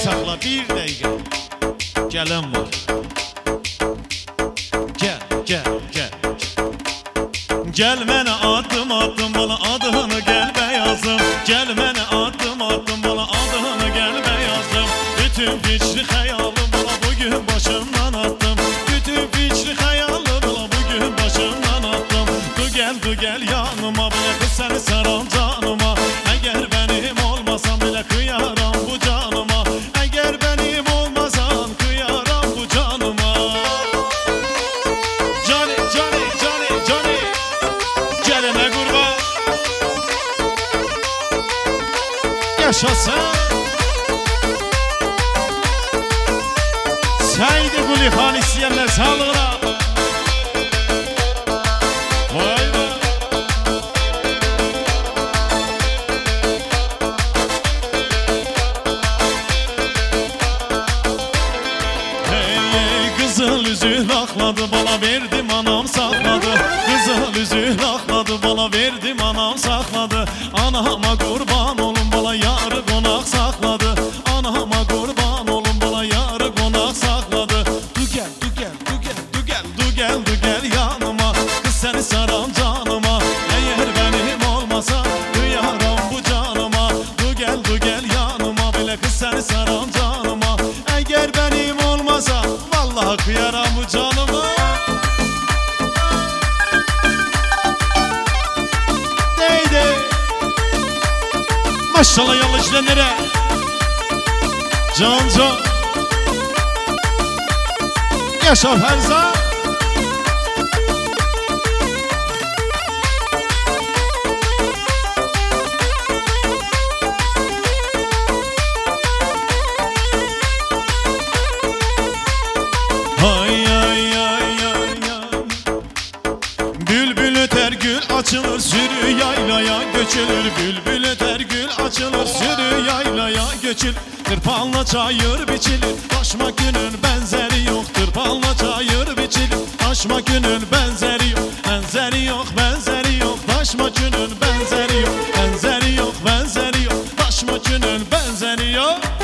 saxla bir dəqiqə. Gələn var. Gəl. Gəl mənə addım bala adını gəlbə yazım. Gəl mənə addım bala adını gəlbə yazım. Bütün fikri xəyalım bala bugün başımdan attım. Bütün fikri xəyalım bala bugün başımdan attım. Du gəl yanıma bala kız səni saran canıma. Əgər mənim olmasan belə kıyaram bu canıma. Əgər mənim olmasan kıyaram bu canıma. Cani Gələnə qurban yaşasın. Səyid Qulixan istəyənlər sağlığına. Vay vay. Qızıl üzük laxladı bala verdim anam saxladı. Qızıl üzük laxladı bala verdim anam saxladı. Anama qurban olun bala yarı qonaq saxladı. Anama qurban olun bala yarı qonaq saxladı. Du gəl yanıma kız səni saran canıma. Əgər mənim olmasa duyaram bu canıma. Du gəl yanıma belə kız səni saran canıma. Əgər mənim olmasa vallahi kıyaram bu canıma. Deydi maşallah yanlış denire. Can yaşa Ferzan. Bülbül öter gül açılır sürü yaylaya göçülür. Bülbül öter gül açılır sürü yaylaya göçülür. Tırpanla çayır biçilir taşma günün benzeri yok. Tırpanla çayır biçilir taşma günün benzeri yok. Benzeri yok taşma günün benzeri yok. Benzeri yok taşma günün benzeri yok.